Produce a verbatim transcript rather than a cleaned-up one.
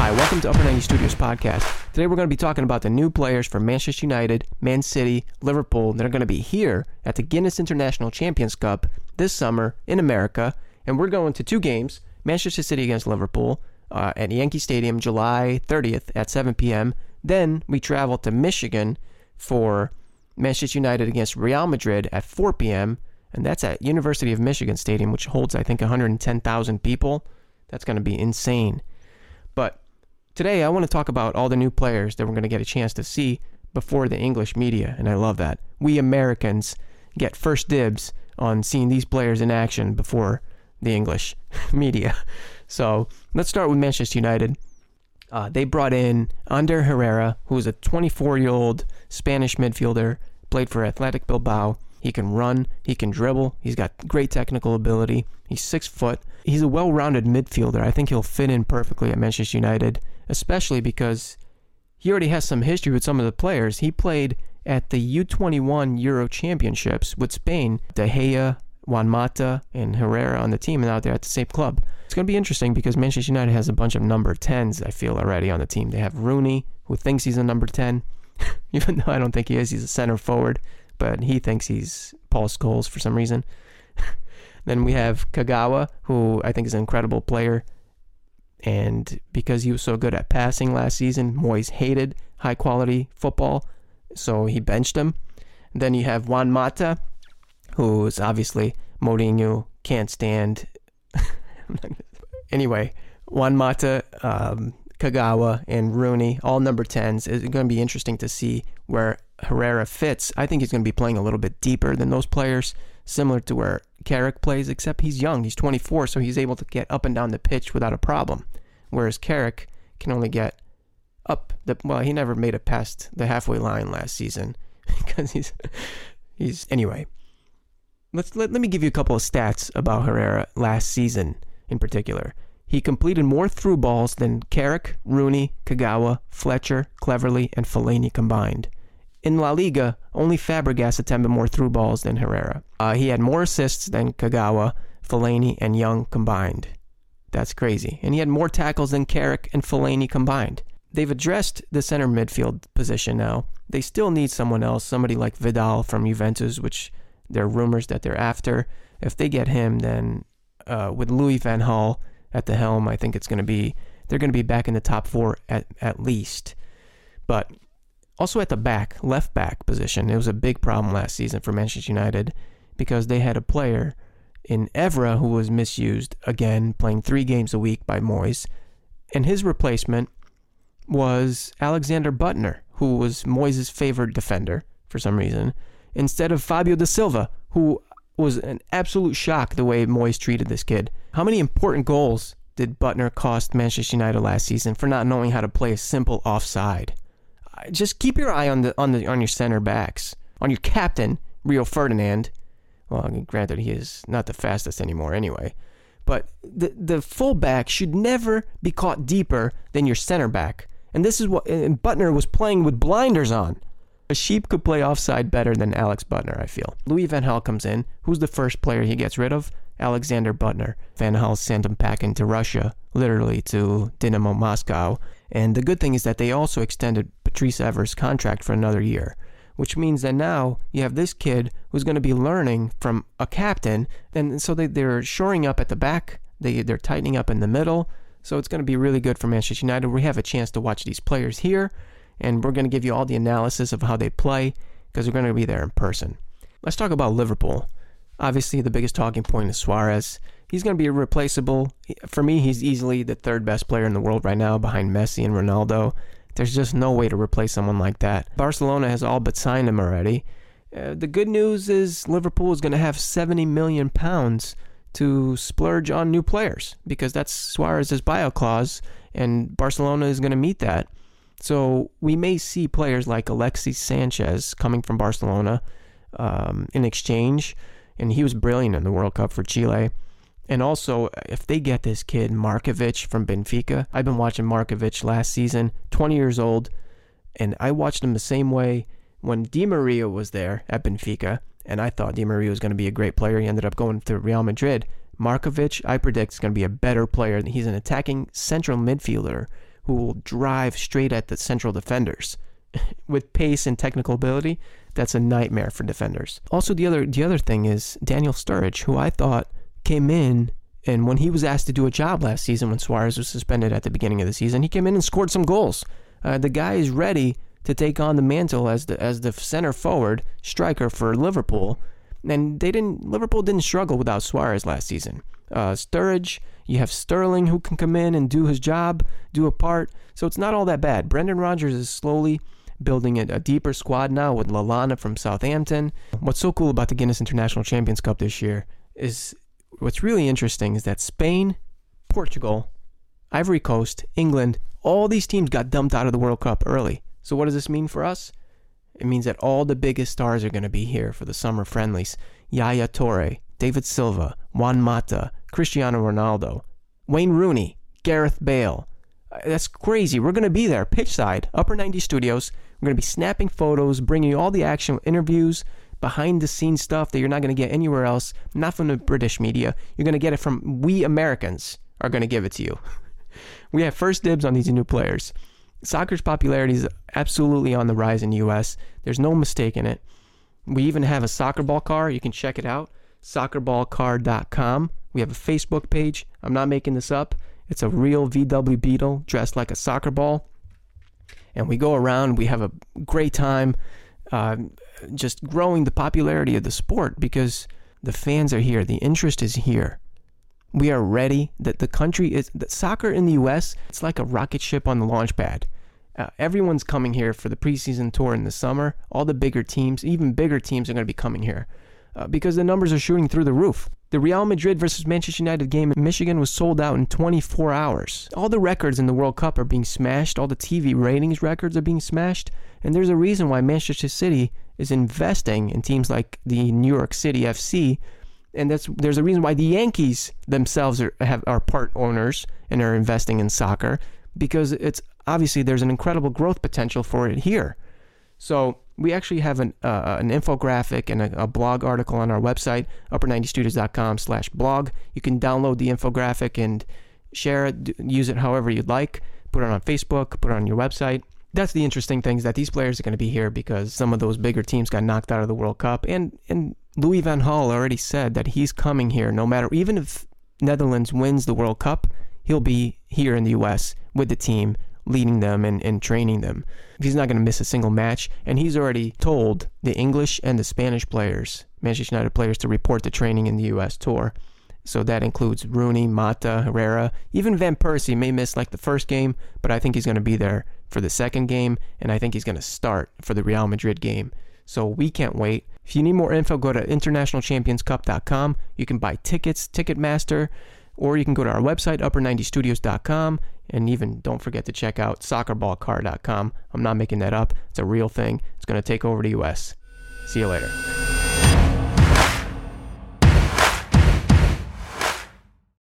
Hi, welcome to Upper ninety Studios podcast. Today we're going to be talking about the new players for Manchester United, Man City, Liverpool that are going to be here at the Guinness International Champions Cup this summer in America. And we're going to two games, Manchester City against Liverpool uh, at Yankee Stadium July thirtieth at seven p.m. Then we travel to Michigan for Manchester United against Real Madrid at four p.m. And that's at University of Michigan Stadium, which holds, I think, one hundred ten thousand people. That's going to be insane. But today I want to talk about all the new players that we're going to get a chance to see before the English media, and I love that. We Americans get first dibs on seeing these players in action before the English media. So let's start with Manchester United. Uh, they brought in Ander Herrera, who is a twenty-four-year-old Spanish midfielder, played for Athletic Bilbao. He can run, he can dribble, he's got great technical ability, he's six foot. He's a well-rounded midfielder. I think he'll fit in perfectly at Manchester United, especially because he already has some history with some of the players. He played at the U twenty-one Euro Championships with Spain. De Gea, Juan Mata, and Herrera on the team, and out there at the same club. It's going to be interesting because Manchester United has a bunch of number tens, I feel, already on the team. They have Rooney, who thinks he's a number ten, even though I don't think he is. He's a center forward, but he thinks he's Paul Scholes for some reason. Then we have Kagawa, who I think is an incredible player. And because he was so good at passing last season, Moyes hated high-quality football, so he benched him. Then you have Juan Mata, who is obviously Mourinho can't stand. Anyway, Juan Mata, um, Kagawa, and Rooney, all number tens. It's going to be interesting to see where Herrera fits. I think he's going to be playing a little bit deeper than those players, similar to where Carrick plays, except he's young. He's twenty-four, so he's able to get up and down the pitch without a problem. Whereas Carrick can only get up the, well, he never made it past the halfway line last season because he's, he's, anyway. Let's, let, let me give you a couple of stats about Herrera last season in particular. He completed more through balls than Carrick, Rooney, Kagawa, Fletcher, Cleverley, and Fellaini combined. In La Liga, only Fabregas attempted more through balls than Herrera. Uh, he had more assists than Kagawa, Fellaini, and Young combined. That's crazy. And he had more tackles than Carrick and Fellaini combined. They've addressed the center midfield position now. They still need someone else, somebody like Vidal from Juventus, which there are rumors that they're after. If they get him, then uh, with Louis van Gaal at the helm, I think it's going to be, they're going to be back in the top four at, at least. But also at the back, left back position, it was a big problem last season for Manchester United because they had a player in Evra who was misused, again, playing three games a week by Moyes. And his replacement was Alexander Butner, who was Moyes' favorite defender for some reason, instead of Fabio da Silva, who was an absolute shock the way Moyes treated this kid. How many important goals did Butner cost Manchester United last season for not knowing how to play a simple offside? Just keep your eye on the on the on your center backs, on your captain, Rio Ferdinand. Well, granted, he is not the fastest anymore anyway. But the the fullback should never be caught deeper than your center back. And this is what and Butner was playing with blinders on. A sheep could play offside better than Alex Butner, I feel. Louis van Gaal comes in. Who's the first player he gets rid of? Alexander Butner. Van Gaal sent him back into Russia, literally to Dynamo Moscow. And the good thing is that they also extended Patrice Evra's contract for another year, which means that now you have this kid who's going to be learning from a captain. And so they, they're shoring up at the back. They, they're tightening up in the middle. So it's going to be really good for Manchester United. We have a chance to watch these players here. And we're going to give you all the analysis of how they play because we're going to be there in person. Let's talk about Liverpool. Obviously, the biggest talking point is Suarez. He's going to be irreplaceable. For me, he's easily the third best player in the world right now behind Messi and Ronaldo. There's just no way to replace someone like that. Barcelona has all but signed him already. Uh, the good news is Liverpool is going to have seventy million pounds to splurge on new players because that's Suarez's buyout clause, and Barcelona is going to meet that. So we may see players like Alexis Sanchez coming from Barcelona um, in exchange, and he was brilliant in the World Cup for Chile. And also, if they get this kid, Markovic from Benfica, I've been watching Markovic last season, twenty years old, and I watched him the same way when Di Maria was there at Benfica, and I thought Di Maria was going to be a great player. He ended up going to Real Madrid. Markovic, I predict, is going to be a better player. He's an attacking central midfielder who will drive straight at the central defenders. With pace and technical ability, that's a nightmare for defenders. Also, the other the other thing is Daniel Sturridge, who I thought came in, and when he was asked to do a job last season when Suarez was suspended at the beginning of the season, he came in and scored some goals. Uh, the guy is ready to take on the mantle as the as the center forward striker for Liverpool, and they didn't. Liverpool didn't struggle without Suarez last season. Uh, Sturridge, you have Sterling who can come in and do his job, do a part, so it's not all that bad. Brendan Rodgers is slowly building a, a deeper squad now with Lallana from Southampton. What's so cool about the Guinness International Champions Cup this year is, what's really interesting is that Spain, Portugal, Ivory Coast, England, all these teams got dumped out of the World Cup early. So what does this mean for us? It means that all the biggest stars are going to be here for the summer friendlies. Yaya Toure, David Silva, Juan Mata, Cristiano Ronaldo, Wayne Rooney, Gareth Bale. That's crazy. We're going to be there, pitchside, Upper ninety Studios. We're going to be snapping photos, bringing you all the action, interviews, behind-the-scenes stuff that you're not going to get anywhere else, not from the British media. You're going to get it from we Americans are going to give it to you. We have first dibs on these new players. Soccer's popularity is absolutely on the rise in the U S. There's no mistake in it. We even have a soccer ball car. You can check it out, soccer ball car dot com. We have a Facebook page. I'm not making this up. It's a real V W Beetle dressed like a soccer ball. And we go around. We have a great time uh, just growing the popularity of the sport because the fans are here. The interest is here. We are ready. That the country is, that soccer in the U S, it's like a rocket ship on the launch pad. Uh, everyone's coming here for the preseason tour in the summer. All the bigger teams, even bigger teams, are going to be coming here uh, because the numbers are shooting through the roof. The Real Madrid versus Manchester United game in Michigan was sold out in twenty-four hours. All the records in the World Cup are being smashed. All the T V ratings records are being smashed. And there's a reason why Manchester City is investing in teams like the New York City F C. And that's there's a reason why the Yankees themselves are, have, are part owners and are investing in soccer, because it's obviously there's an incredible growth potential for it here. So we actually have an uh, an infographic and a, a blog article on our website, upper ninety studios dot com slash blog. You can download the infographic and share it, use it however you'd like. Put it on Facebook, put it on your website. That's the interesting thing, is that these players are going to be here because some of those bigger teams got knocked out of the World Cup. And, and Louis van Gaal already said that he's coming here no matter, even if Netherlands wins the World Cup, he'll be here in the U S with the team, leading them and, and training them. He's not going to miss a single match, and he's already told the English and the Spanish players, Manchester United players, to report to training in the U S tour. So that includes Rooney, Mata, Herrera, even Van Persie may miss like the first game, but I think he's going to be there for the second game, and I think he's going to start for the Real Madrid game. So we can't wait. If you need more info, go to international champions cup dot com. You can buy tickets, Ticketmaster, or you can go to our website, upper ninety studios dot com, and even don't forget to check out soccer ball car dot com. I'm not making that up. It's a real thing. It's going to take over the U S. See you later.